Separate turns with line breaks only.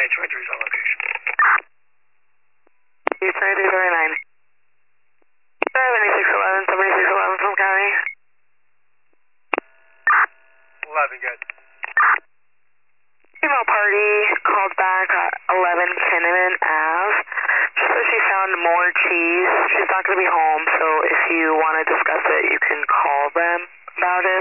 23's on location.
2339. 7611 from County.
11, good.
Female party called back at 11 Kinnaman Ave. She says she found more cheese. She's not going to be home, so if you want to discuss it, you can call them about it.